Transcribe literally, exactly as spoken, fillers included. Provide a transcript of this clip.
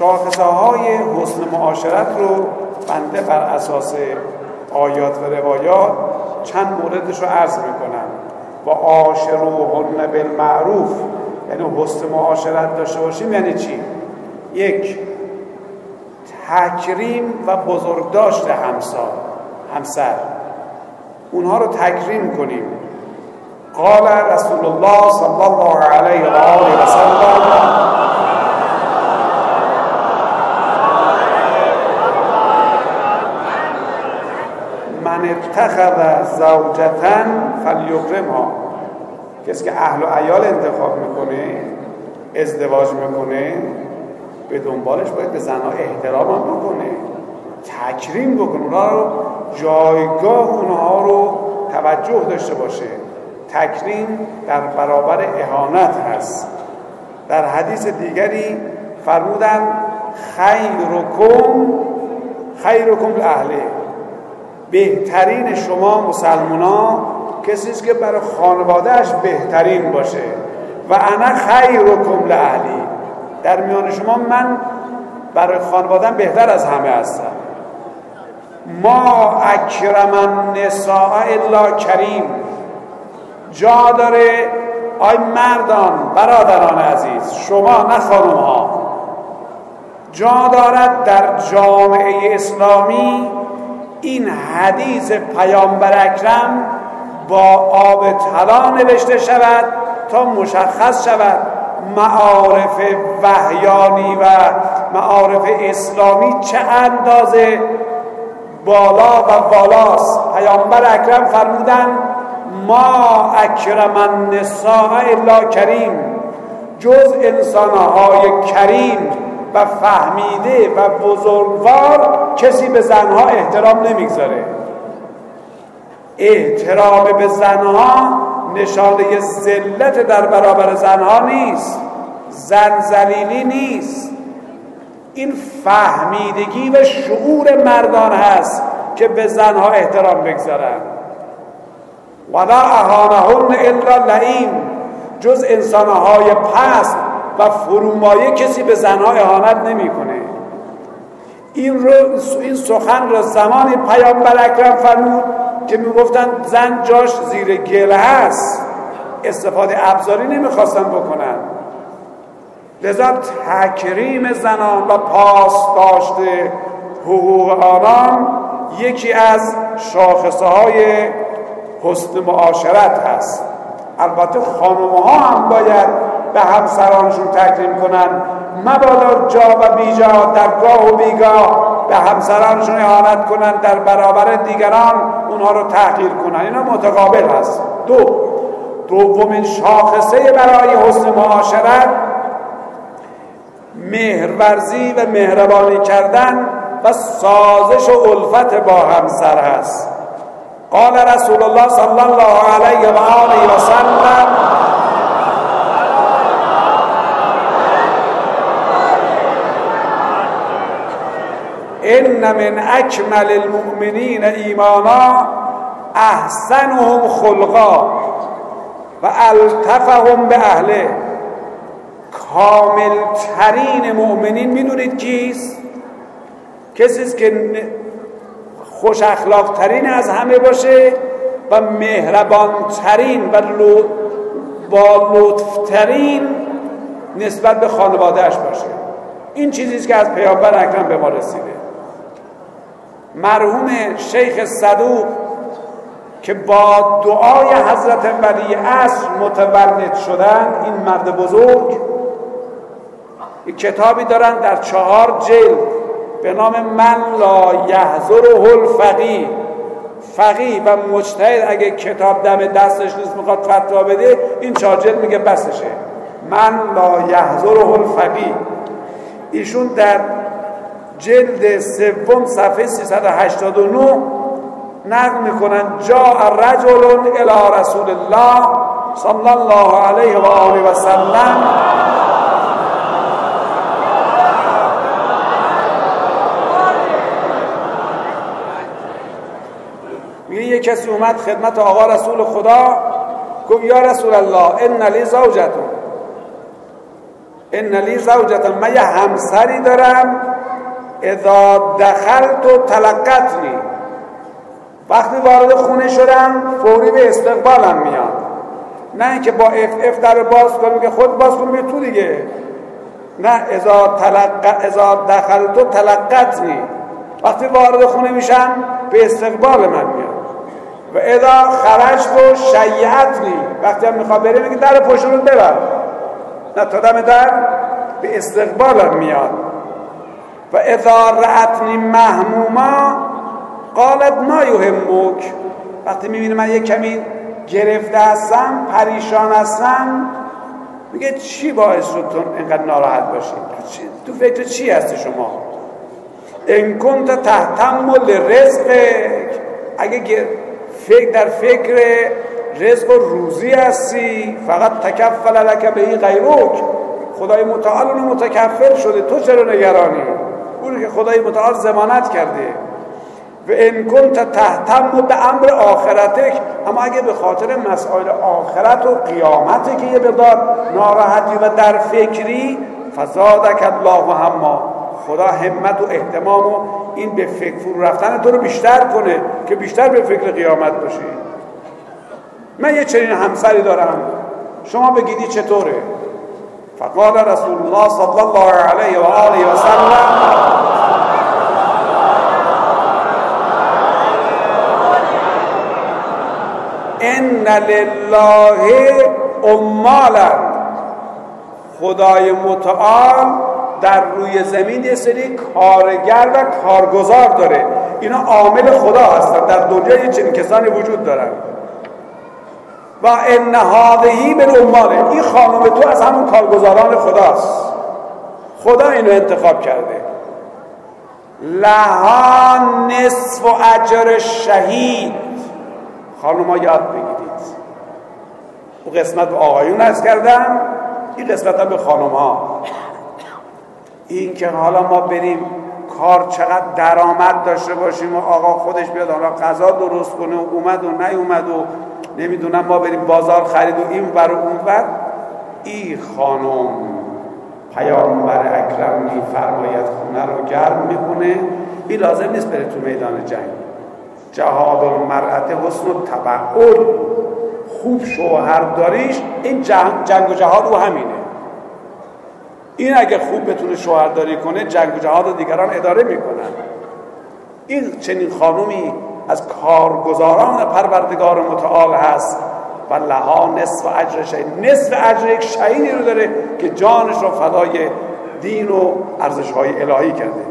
شاخصه های حسن معاشرت رو بنده بر اساس آیات و روایات چند موردش رو عرض میکنم. و عاشروهن بالمعروف، یعنی حسن معاشرت داشته باشیم یعنی چی؟ یک، تکریم و بزرگداشت همسر همسر اونها رو تکریم کنیم. قال رسول الله صلی الله علیه و آله و سلم من اتخذ زوجة فلیکرمها، کسی که اهل و عیال انتخاب میکنه، ازدواج میکنه، به دنبالش باید به زنها احترام بکنه، تکریم بکنه، اونها رو جایگاه اونها رو توجه داشته باشه. تکریم در برابر اهانت هست. در حدیث دیگری فرمودن خیرکم خیرکم لاهله، بهترین شما مسلمانان کسی است که برای خانوادهش بهترین باشه. و انا خیرکم لاهلی، در میان شما من برای خانواده‌ام بهتر از همه هستم. ما اکرم النساء الا کریم، جا داره آی مردان برادران عزیز، شما نه خانم ها، جا دارد در جامعه اسلامی این حدیث پیامبر اکرم با آب طلا نوشته شود تا مشخص شود معارف وحیانی و معارف اسلامی چه اندازه بالا و بالاست. پیامبر اکرم فرمودن ما اکرم النساء الا کریم، جز انسانهای کریم و فهمیده و بزرگوار کسی به زنها احترام نمیگذاره. احترام به زنها نشانه ذلت در برابر زنها نیست، زن ذلیلی نیست. این فهمیدگی و شعور مردان هست که به زنها احترام بگذارن. ولا اهانهن الا لئیم، جز انسانهای پست و فرومایه کسی به زنها اهانت نمیکنه. این رو این سخن را زمان پیامبر اکرم فرمود که میگفتن زن جاش زیر گل هست، استفاده ابزاری نمیخواستن بکنن. لذا تکریم زنان و پاس داشته حقوق آنان یکی از شاخصه های حسن معاشرت هست. البته خانم‌ها هم باید به همسرانشون تکریم کنن، مبادا جا و بیجا در گاه و بیگاه به همسرانشون اهانت کنن، در برابر دیگران اونها رو تحقیر کنن. اینا متقابل هست. دو دومین شاخصه برای حسن معاشرت مهرورزی و مهربانی کردن و سازش و الفت با همسر هست. قال رسول الله صلی الله علیه و آله و سلم ان من اکمل المؤمنین ایمانا احسنهم خلقا و الطفهم به اهله. کامل ترین مؤمنین میدونید کیست؟ کسی است که خوش اخلاق ترین از همه باشه و مهربان ترین و با لطف ترین نسبت به خانوادهش باشه. این چیزی است که از پیامبر اکرم به ما رسیده. مرحوم شیخ صدوق که با دعای حضرت ولی عصر متولد شدن، این مرد بزرگ، یک کتابی دارن در چهار جلد به نام من لا یحضره الفقیه. فقیه و مجتهد اگه کتاب دم دستش نیست میخواد فتوا بده، این چهار جلد میگه بسشه. من لا یحضره الفقیه. ایشون در جلد سوم صفحه سیصد و هشتاد و نه نقل میکنن جاء رجل الی رسول الله صلی الله علیه و آله و سلم میگه یک کسی اومد خدمت آقا رسول خدا، گفت یا رسول الله ان لی زوجتون، ان لی زوجتا، من یه همسری دارم، اذا دخلت تلقتنی، وقتی وارد خونه شدم فوری به استقبالم میاد، نه اینکه با اف اف در باز کنیم که خود باز کنیم تو دیگه، نه، اذا تلق اذا دخلت تلقتنی، وقتی وارد خونه میشم به استقبال من میاد. و اذا خرجت شیعتنی، وقتی هم میخواد بره میگه در پشت رو ببر، نه تا دم در به استقبالم میاد. و اذا رأتنی مهموما قالت ما یهمک، وقتی میبینه من یک کمی گرفته هستم، پریشان هستم، میگه چی باعث شد تو اینقدر ناراحت باشی؟ تو فکر چی هستی شما؟ ان کنت تهتم لرزقک، اگه فکر در فکر رزق و روزی هستی، فقط تکفل لک به غیرک، خدای متعال اونو متکفل شده، تو چرا نگرانی؟ اونو که خدای متعال ضمانت کرده. و ان کنت تهتم به امر آخرتک، اما اگه به خاطر مسائل آخرت و قیامت که یه مقدار ناراحتی و در فکری، فزادک الله همما، خدا همت و اهتمام و این به فکر فرو رفتن تو رو بیشتر کنه که بیشتر به فکر قیامت باشی. من یه چنین همسری دارم، شما بگیدی چطوره؟ فقال رسول الله صلی الله علیه و آله و سلم ان لله عمالا، خدای متعال در روی زمین یه سری کارگر و کارگزار داره، اینا عامل خدا هستن، در دنیا یه چنین کسانی وجود دارن. و ان هذه من عماله، این خانم تو از همون کارگزاران خداست، خدا اینو انتخاب کرده. لها نصف اجر شهید، خانوما یاد بگیرید، اون قسمت به آقایون عرض کردم، این قسمت هم به خانوما. این که حالا ما بریم کار چقدر درآمد داشته باشیم و آقا خودش بیاد حالا غذا درست کنه و اومد و نیومد و نمیدونم ما بریم بازار خرید و این بر و اون بر، این خانم پیامبر اکرم میفرماید خونه رو گرم میکنه، این لازم نیست بره تو میدان جنگ. جهاد المرأة حسن التبعل، خوب شوهر داریش، این جنگ, جنگ و جهاد رو همینه. این اگه خوب بتونه شوهرداری کنه، جنگ و جهاد رو دیگران اداره میکنن. این چنین خانومی از کارگزاران پروردگار متعال هست. و لها نصف اجر شهید، نصف اجر یک شهیدی رو داره که جانش رو فدای دین و ارزش‌های الهی کرده.